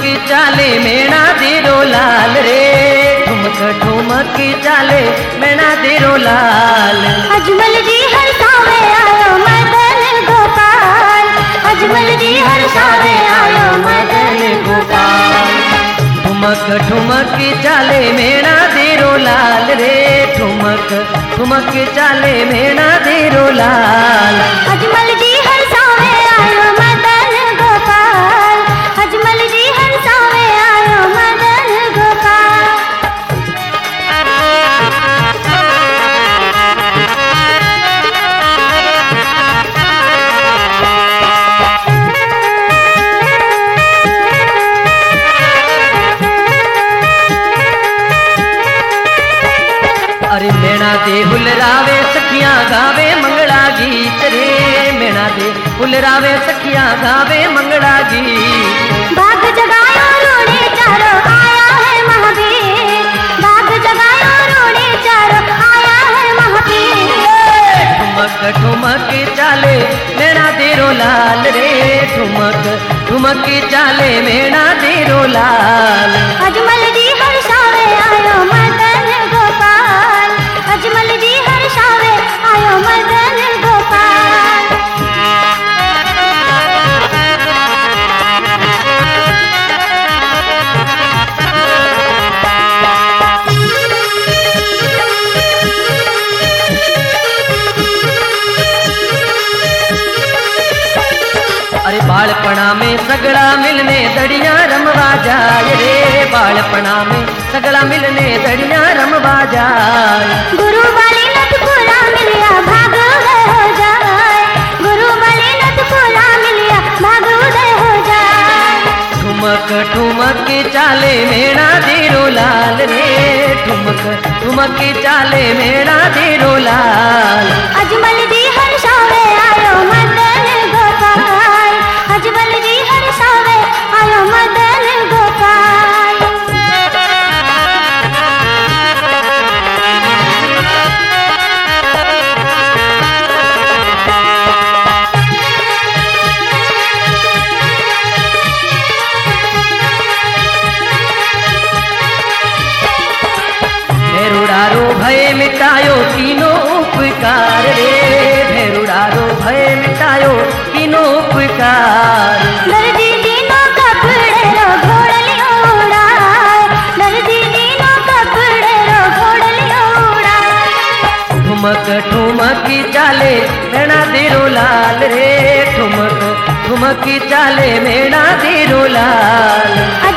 चाले मेणा देरो लाल रे, ठुमक ठुमक चाले मेणा देरो लाल। अजमल जी हरसावे आयो मदन गोपाल, अजमल जी हरसावे आयो मदन गोपाल। ठुमक ठुमक चाले मेणा देरो लाल रे, ठुमक ठुमक चाले मेणा देरो लाल। अजमल जी हरसावे आयो मदन गोपाल, अजमल जी हरसावे आयो मदन गोपाल। अरे मेणा दे हुलरावे सखियां गावे मंगला गीत रे, मेणा दे हुलरावे सखियां गावे मंगला गीत। बाग जगायो रोड़े चारो आया है महावीर, बाग जगायो रोड़े चारो आया है महावीर। ठुमक ठुमक चाले मेणा देरो लाल रे, ठुमक ठुमक चाले मेणा देरो लाल। अजमल जी हर्षावे आयो मदन गोपाल, अजमल जी हर्षावे आयो मदन गोपाल। अरे बालपणा में सगड़ा मिलने दड़िया रमवा जाए रे, बालपणा में सगड़ा मिलने दड़िया रमवा जाए। गुरु वाली नथ पूरा मिलिया भाग उदय हो जाए, गुरु वाली नथ पूरा मिलिया भाग उदय हो जाए। ठुमक ठुमक चाले मेणा देरो लाल रे, ठुमक ठुमक चाले मेणा देरो लाल। अजमल जी हर्षावे आयो मदन गोपाल, अजमल जी हर्षावे आयो मदन गोपाल। भेरुड़ारो भय मिटायो तीनों उपकार रे, भेरुड़ारो भय मिटायो तीनों उपकार। दर्जी दीनो कपड़े रो घोड़लियो उड़ाए, दर्जी दीनो कपड़े रो घोड़लियो उड़ाए। ठुमक ठुमक चाले मेणा देरो लाल रे, ठुमक ठुमक चाले मेणा देरो लाल।